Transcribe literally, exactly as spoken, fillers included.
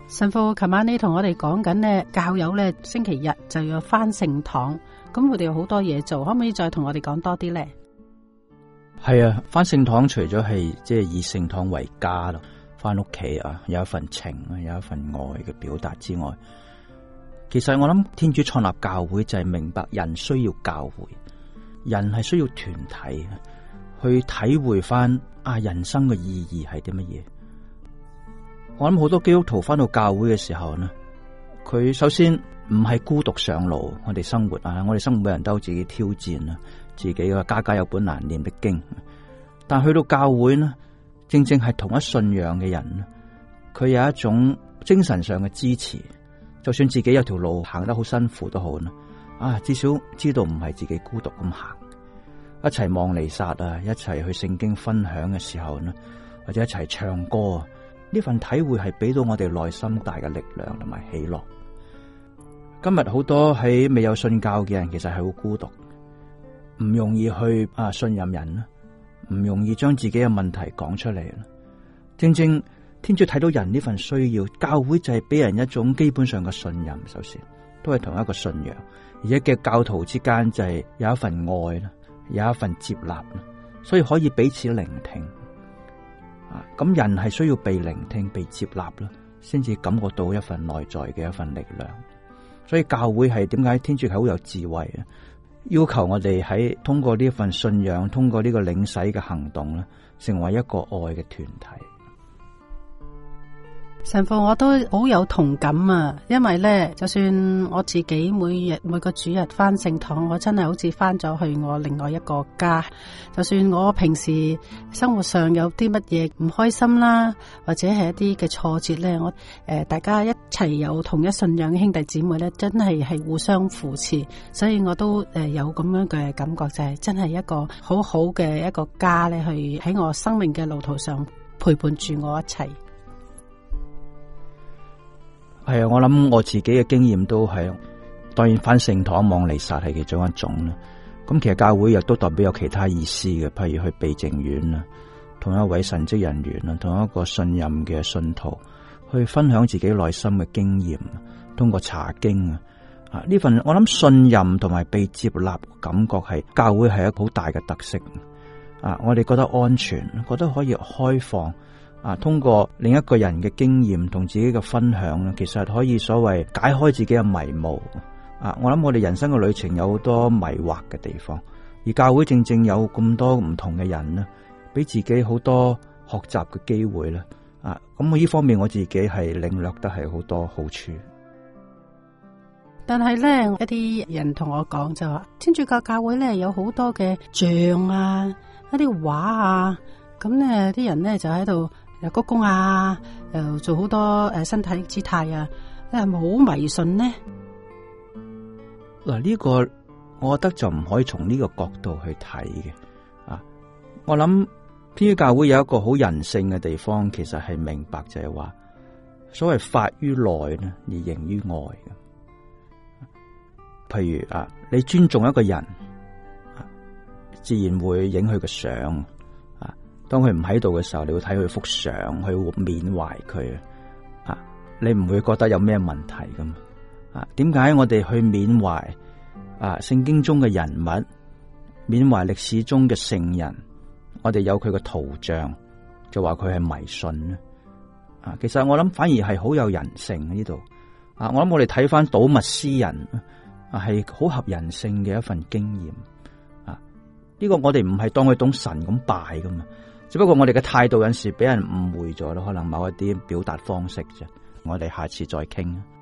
神父，琴晚你同我哋講緊呢，教友呢星期日就要返聖堂，咁佢哋有好多嘢做，可唔可以再同我哋講多啲呢？ 係啊，返聖堂除咗係即係以聖堂為家咯，返屋企啊，有一份情啊，有一份愛嘅表達之外，其實我諗天主創立教會就係明白人需要教會，人係需要團體去體會翻啊人生嘅意義係啲乜嘢。我諗好多基督徒翻到教會嘅時候呢，佢首先唔係孤獨上路，我哋生活啊，我哋生活每人都有自己挑戰啊，自己嘅家家有本難念的經。但去到教會呢，正正係同一信仰嘅人，佢有一種精神上嘅支持，就算自己有條路行得好辛苦都好啦，啊，至少知道唔係自己孤獨咁行，一齊望彌撒啊，一齊去聖經分享嘅時候呢，或者一齊唱歌啊。呢份體會係俾到我哋內心大嘅力量同埋喜樂。今日好多喺未有信教嘅人，其實係好孤獨，唔容易去啊信任人啦，唔容易將自己嘅問題講出嚟啦。正正天主睇到人呢份需要，教會就係俾人一種基本上嘅信任，首先都係同一個信仰，而且嘅教徒之間就係有一份愛啦，有一份接納啦，所以可以彼此聆聽。咁人係需要被聆聽、被接納啦，先至感覺到一份內在嘅一份力量。所以教會係點解天主係好有智慧啊？要求我哋喺通過呢一份信仰，通過呢個領洗嘅行動咧，成為一個愛嘅團體。 神父，我都好有同感啊，因為咧，就算我自己每日每個主日返聖堂，我真係好似返咗去我另外一個家。就算我平時生活上有啲乜嘢唔開心啦，或者係一啲嘅挫折咧，我誒、呃、大家一齊有同一信仰嘅兄弟姊妹咧，真係係互相扶持，所以我都誒有咁樣嘅感覺，就係真係一個好好嘅一個家咧，去喺我生命嘅路途上陪伴住我一齊。 係啊，我諗我自己嘅經驗都係，當然返聖堂望彌撒係其中一種啦。咁其實教會亦都代表有其他意思嘅，譬如去避靜院啦，同一位神職人員啦，同一個信任嘅信徒去分享自己內心嘅經驗，通過查經啊，啊呢份我諗信任同埋被接納感覺係教會係一個好大嘅特色啊！我哋覺得安全，覺得可以開放。啊！通過另一個人嘅經驗同自己嘅分享咧，其實可以所謂解開自己嘅迷霧。啊！我諗我哋人生嘅旅程有好多迷惑嘅地方，而教會正正有咁多唔同嘅人咧，俾自己好多學習嘅機會啦。啊！咁我呢方面我自己係領略得係好多好處。 但係咧，一啲人同我講就話，天主教教會咧有好多嘅像啊，一啲畫啊，咁咧啲人咧就喺度。又鞠躬啊，又做好多誒身體姿態啊，你係咪好迷信呢？ 嗱，呢個我覺得就唔可以從呢個角度去睇嘅。啊，我諗天主教會有一個好人性嘅地方，其實係明白就係話，所謂發於內呢，而形於外嘅。譬如啊，你尊重一個人，啊，自然會影佢嘅相。當佢唔喺度嘅時候，你會睇佢幅相，去緬懷佢啊！你唔會覺得有咩問題噶嘛？啊，點解我哋去緬懷啊聖經中嘅人物，緬懷歷史中嘅聖人，我哋有佢嘅圖像，就話佢係迷信呢？啊，其實我諗反而係好有人性呢度啊！我諗我哋睇翻睹物思人啊，係好合人性嘅一份經驗啊！呢個我哋唔係當佢當神咁拜噶嘛。只不過我哋嘅態度有陣時俾人誤會咗咯，可能某一啲表達方式啫。我哋下次再傾。